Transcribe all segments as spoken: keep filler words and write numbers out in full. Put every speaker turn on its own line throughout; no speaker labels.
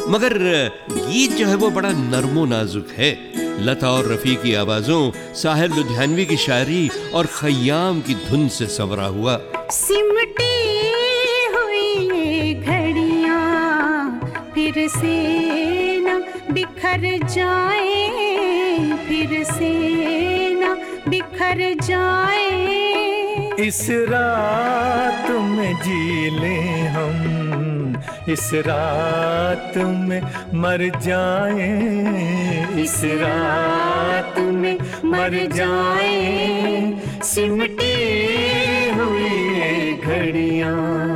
मगर गीत जो है वो बड़ा नरमो नाजुक है। लता और रफ़ी की आवाज़ों, साहिर लुधियानवी की शायरी और खय्याम की धुन से संवरा हुआ।
सिमटी हुई घड़ियां फिर से न बिखर जाए, फिर से न बिखर जाए।
इस रात में जी लें हम, इस रात में मर जाए, इस रात में मर जाए। सिमटी हुई घड़ियां।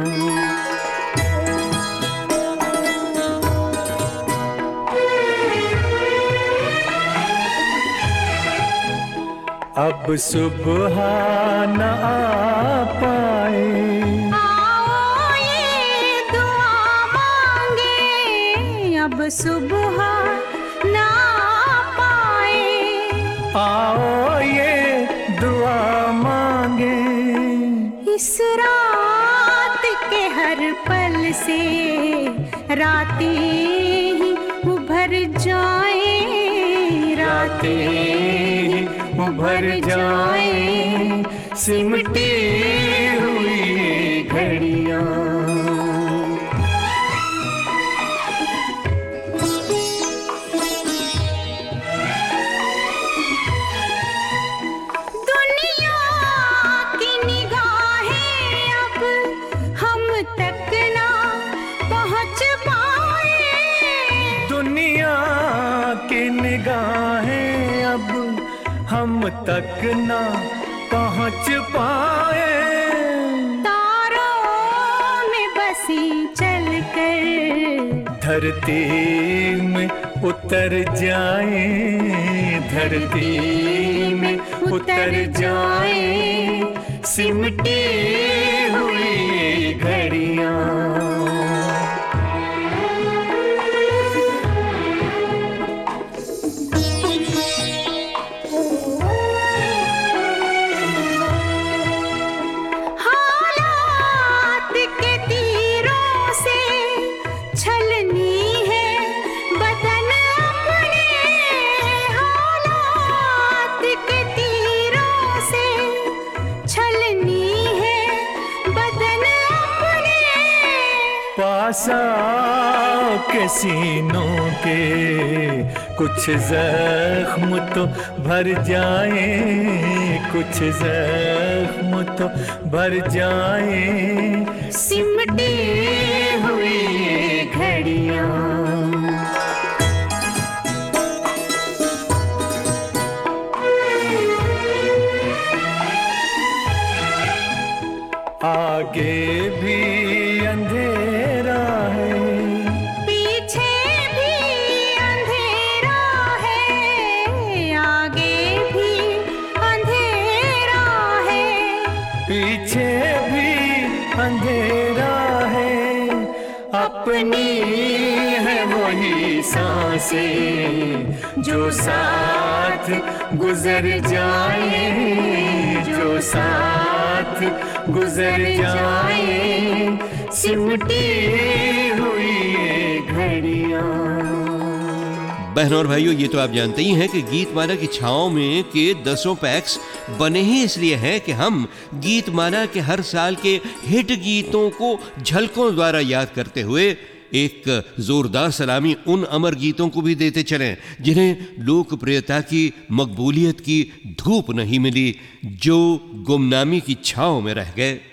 अब सुबह न आ पाए,
आओ ये दुआ मांगे, अब सुबह ना पाए।
आओ ये दुआ मांगे,
इस रात के हर पल से रातें ही उभर जाए,
रातें उभर जाए। सिमटी हुई घड़ियां।
दुनिया की निगाहें अब हम तक ना पहुंच पाए,
दुनिया की निगाहें अब हम तक ना पहुंच पाए।
तारों में बसी चलकर
धरती में उतर जाए, धरती में उतर जाए। सिमटी हुई घड़ियां। पासा के सीनों के कुछ जख्म तो भर जाए, कुछ जख्म तो भर जाए।
सिमटी हुई घड़ियां।
आगे भी अंधेरा है,
पीछे भी अंधेरा है, आगे भी अंधेरा है,
पीछे भी अंधेरा है। अपनी है वही सांसें जो साथ गुजर जाए, जो साथ गुजर जाए। सिमटी हुई घड़ियां।
बहनों और भाइयों, ये तो आप जानते ही हैं कि गीतमाला की छाँव में के दसों पैक्स बने ही इसलिए हैं कि हम गीतमाला के हर साल के हिट गीतों को झलकों द्वारा याद करते हुए एक जोरदार सलामी उन अमर गीतों को भी देते चलें जिन्हें लोकप्रियता की, मकबूलियत की धूप नहीं मिली, जो गुमनामी की छाँव में रह गए।